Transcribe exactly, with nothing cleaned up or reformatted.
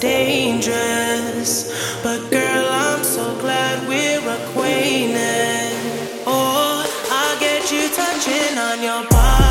dangerous. But girl, I'm so glad we're acquainted. Oh, I'll get you touching on your body.